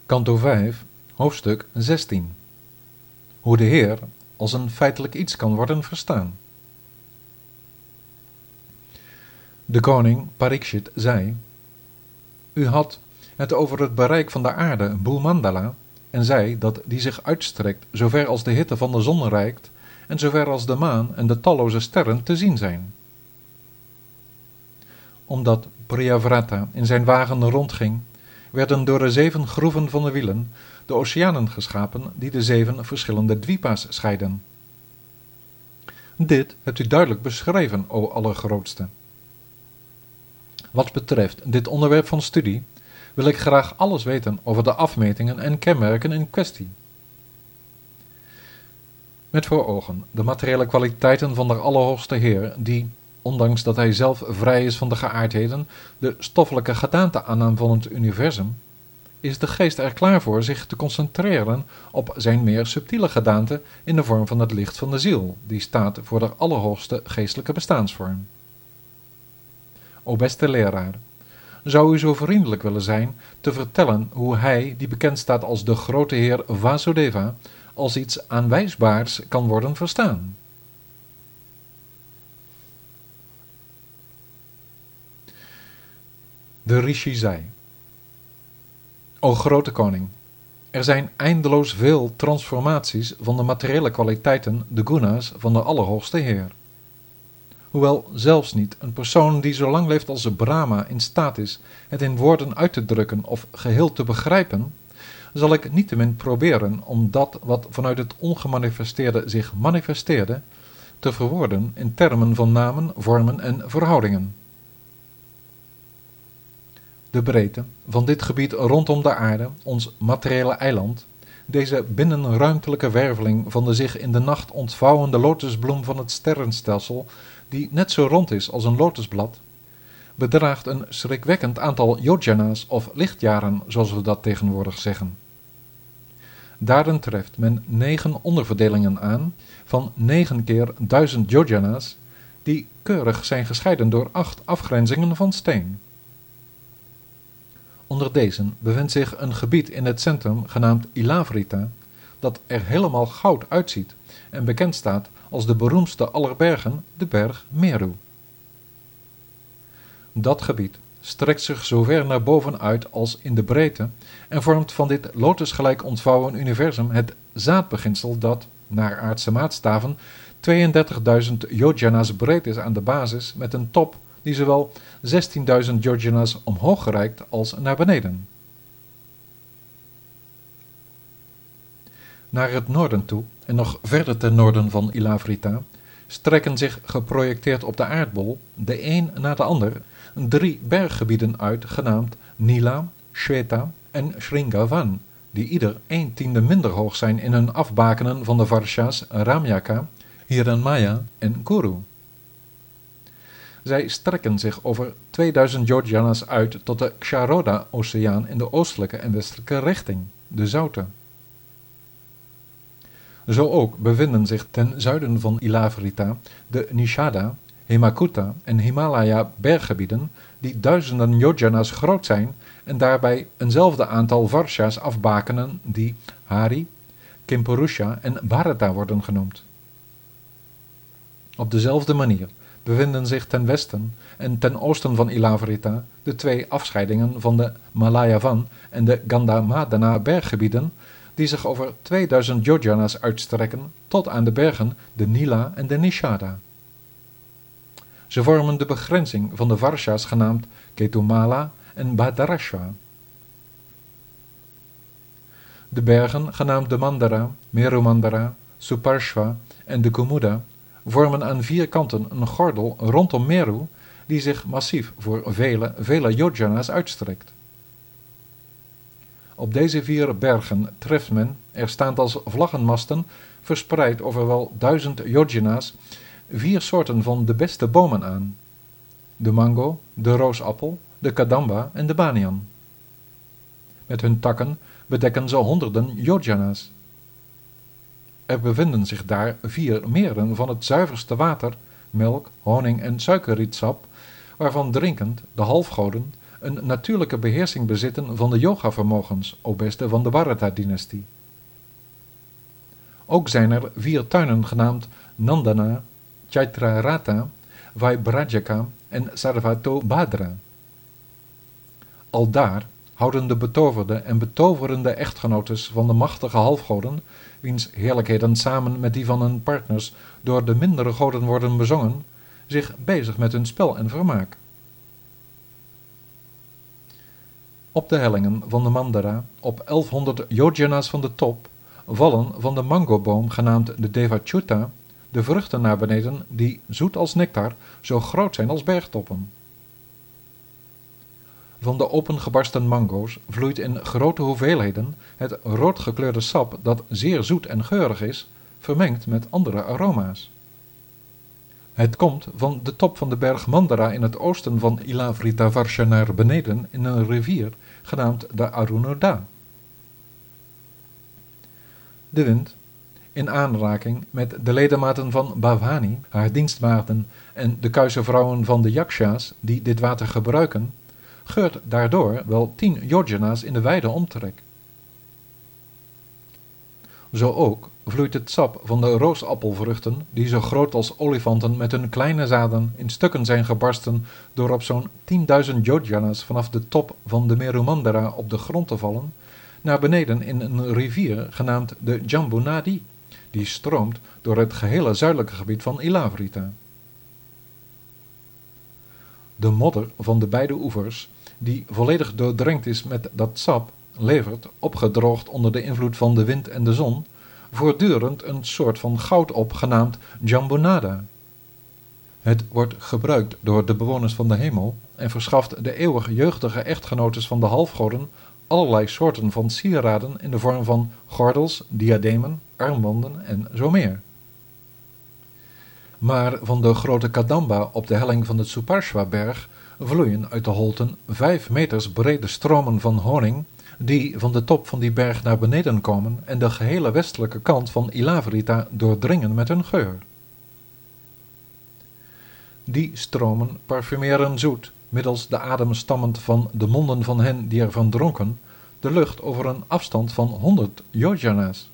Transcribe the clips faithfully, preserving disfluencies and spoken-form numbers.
Kanto vijf, hoofdstuk zestien. Hoe de Heer als een feitelijk iets kan worden verstaan. De koning Parikshit zei: U had het over het bereik van de aarde, Bhumandala, en zei dat die zich uitstrekt zover als de hitte van de zon reikt en zover als de maan en de talloze sterren te zien zijn. Omdat Priyavrata in zijn wagen rondging, werden door de zeven groeven van de wielen de oceanen geschapen die de zeven verschillende dwipa's scheiden. Dit hebt u duidelijk beschreven, o Allergrootste. Wat betreft dit onderwerp van studie, wil ik graag alles weten over de afmetingen en kenmerken in kwestie. Met voor ogen de materiële kwaliteiten van de Allerhoogste Heer, die, ondanks dat hij zelf vrij is van de geaardheden, de stoffelijke gedaante aannam van het universum, is de geest er klaar voor zich te concentreren op zijn meer subtiele gedaante in de vorm van het licht van de ziel, die staat voor de allerhoogste geestelijke bestaansvorm. O beste leraar, zou u zo vriendelijk willen zijn te vertellen hoe hij, die bekend staat als de grote Heer Vasudeva, als iets aanwijsbaars kan worden verstaan? De Rishi zei: O grote koning, er zijn eindeloos veel transformaties van de materiële kwaliteiten, de guna's, van de Allerhoogste Heer. Hoewel zelfs niet een persoon die zo lang leeft als Brahma in staat is het in woorden uit te drukken of geheel te begrijpen, zal ik niettemin proberen om dat wat vanuit het ongemanifesteerde zich manifesteerde, te verwoorden in termen van namen, vormen en verhoudingen. De breedte van dit gebied rondom de aarde, ons materiële eiland, deze binnenruimtelijke werveling van de zich in de nacht ontvouwende lotusbloem van het sterrenstelsel, die net zo rond is als een lotusblad, bedraagt een schrikwekkend aantal yojana's of lichtjaren, zoals we dat tegenwoordig zeggen. Daarin treft men negen onderverdelingen aan van negen keer duizend yojana's, die keurig zijn gescheiden door acht afgrenzingen van steen. Onder deze bevindt zich een gebied in het centrum genaamd Ilavrita, dat er helemaal goud uitziet en bekend staat als de beroemdste aller bergen, de berg Meru. Dat gebied strekt zich zo ver naar boven uit als in de breedte en vormt van dit lotusgelijk ontvouwen universum het zaadbeginsel dat, naar aardse maatstaven, tweeëndertigduizend yojana's breed is aan de basis, met een top die zowel zestienduizend yojana's omhoog reikt als naar beneden. Naar het noorden toe, en nog verder ten noorden van Ilavrita, strekken zich geprojecteerd op de aardbol, de een na de ander, drie berggebieden uit, genaamd Nila, Shweta en Shringavan, die ieder een tiende minder hoog zijn in hun afbakenen van de Varsha's Ramyaka, Hiranmaya en Kuru. Zij strekken zich over tweeduizend yojana's uit tot de Ksharoda-oceaan in de oostelijke en westelijke richting, de zoute. Zo ook bevinden zich ten zuiden van Ilavrita de Nishada, Hemakuta en Himalaya berggebieden die duizenden yojana's groot zijn en daarbij eenzelfde aantal varsha's afbakenen die Hari, Kimpurusha en Bharata worden genoemd. Op dezelfde manier bevinden zich ten westen en ten oosten van Ilavrita de twee afscheidingen van de Malayavan en de Gandhamadana berggebieden die zich over tweeduizend yojana's uitstrekken tot aan de bergen de Nila en de Nishada. Ze vormen de begrenzing van de Varsha's genaamd Ketumala en Bhadarashva. De bergen genaamd de Mandara, Merumandara, Suparshva en de Kumuda vormen aan vier kanten een gordel rondom Meru die zich massief voor vele, vele yojana's uitstrekt. Op deze vier bergen treft men, er staand als vlaggenmasten, verspreid over wel duizend yojana's, vier soorten van de beste bomen aan: de mango, de roosappel, de kadamba en de banyan. Met hun takken bedekken ze honderden yojana's. Er bevinden zich daar vier meren van het zuiverste water, melk, honing en suikerrietsap, waarvan drinkend de halfgoden een natuurlijke beheersing bezitten van de yogavermogens, o beste van de Bharata-dynastie. Ook zijn er vier tuinen genaamd Nandana, Chaitrarata, Vaibrajaka en Sarvatobhadra. Aldaar houden de betoverde en betoverende echtgenotes van de machtige halfgoden, wiens heerlijkheden samen met die van hun partners door de mindere goden worden bezongen, zich bezig met hun spel en vermaak. Op de hellingen van de Mandara, op elfhonderd yojanas van de top, vallen van de mangoboom genaamd de Devachuta de vruchten naar beneden die, zoet als nectar, zo groot zijn als bergtoppen. Van de opengebarsten mango's vloeit in grote hoeveelheden het roodgekleurde sap dat zeer zoet en geurig is, vermengd met andere aroma's. Het komt van de top van de berg Mandara in het oosten van Ilavrita-Varsha naar beneden in een rivier genaamd de Arunoda. De wind, in aanraking met de ledematen van Bhavani, haar dienstmaagden en de kuise vrouwen van de Yaksha's die dit water gebruiken, geurt daardoor wel tien yojana's in de wijde omtrek. Zo ook vloeit het sap van de roosappelvruchten, die zo groot als olifanten met hun kleine zaden in stukken zijn gebarsten door op zo'n tienduizend yojana's vanaf de top van de Meru Mandara op de grond te vallen, naar beneden in een rivier genaamd de Jambunadi, die stroomt door het gehele zuidelijke gebied van Ilavrita. De modder van de beide oevers, die volledig doordrenkt is met dat sap, levert, opgedroogd onder de invloed van de wind en de zon, voortdurend een soort van goud op, genaamd Jambunada. Het wordt gebruikt door de bewoners van de hemel en verschaft de eeuwig jeugdige echtgenotes van de halfgoden allerlei soorten van sieraden in de vorm van gordels, diademen, armbanden en zo meer. Maar van de grote Kadamba op de helling van de Suparshva-berg vloeien uit de holten vijf meters brede stromen van honing, die van de top van die berg naar beneden komen en de gehele westelijke kant van Ilavrita doordringen met hun geur. Die stromen parfumeren zoet, middels de adem stammend van de monden van hen die ervan dronken, de lucht over een afstand van honderd yojana's.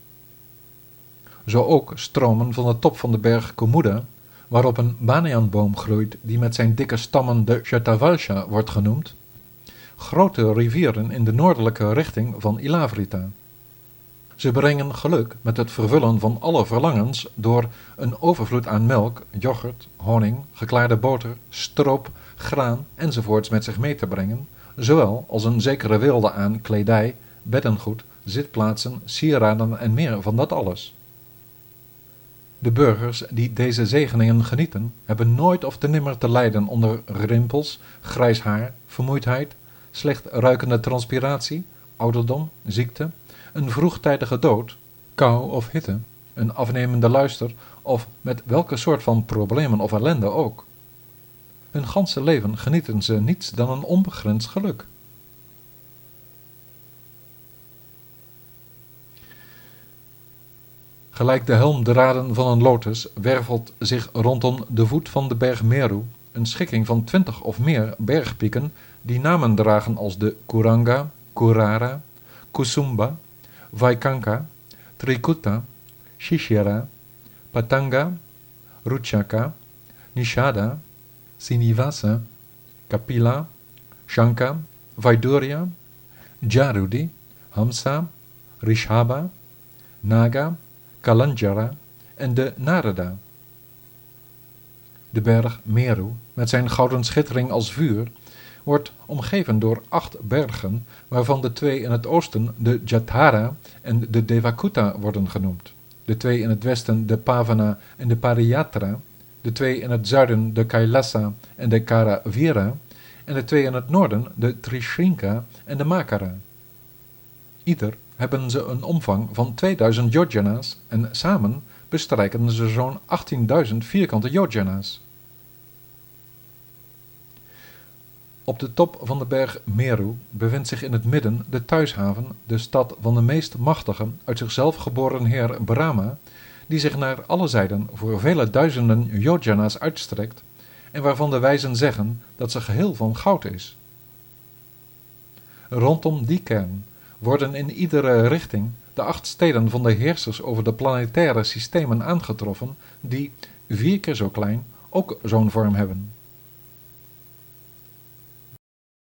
Zo ook stromen van de top van de berg Kumuda, waarop een banyanboom groeit die met zijn dikke stammen de Shatavalsha wordt genoemd, grote rivieren in de noordelijke richting van Ilavrita. Ze brengen geluk met het vervullen van alle verlangens door een overvloed aan melk, yoghurt, honing, geklaarde boter, stroop, graan enzovoorts met zich mee te brengen, zowel als een zekere weelde aan kledij, beddengoed, zitplaatsen, sieraden en meer van dat alles. De burgers die deze zegeningen genieten, hebben nooit of te nimmer te lijden onder rimpels, grijs haar, vermoeidheid, slecht ruikende transpiratie, ouderdom, ziekte, een vroegtijdige dood, kou of hitte, een afnemende luister of met welke soort van problemen of ellende ook. Hun ganse leven genieten ze niets dan een onbegrensd geluk. Gelijk de helmdraden van een lotus wervelt zich rondom de voet van de berg Meru een schikking van twintig of meer bergpieken die namen dragen als de Kuranga, Kurara, Kusumba, Vaikanka, Trikuta, Shishira, Patanga, Ruchaka, Nishada, Sinivasa, Kapila, Shanka, Vaidurya, Jarudi, Hamsa, Rishaba, Naga, Kalanjara en de Narada. De berg Meru, met zijn gouden schittering als vuur, wordt omgeven door acht bergen, waarvan de twee in het oosten de Jatara en de Devakuta worden genoemd, de twee in het westen de Pavana en de Pariyatra, de twee in het zuiden de Kailasa en de Karavira, en de twee in het noorden de Trishrinka en de Makara. Ieder hebben ze een omvang van tweeduizend yojana's en samen bestrijken ze zo'n achttienduizend vierkante yojana's. Op de top van de berg Meru bevindt zich in het midden de thuishaven, de stad van de meest machtige, uit zichzelf geboren heer Brahma, die zich naar alle zijden voor vele duizenden yojana's uitstrekt en waarvan de wijzen zeggen dat ze geheel van goud is. Rondom die kern worden in iedere richting de acht steden van de heersers over de planetaire systemen aangetroffen, die, vier keer zo klein, ook zo'n vorm hebben.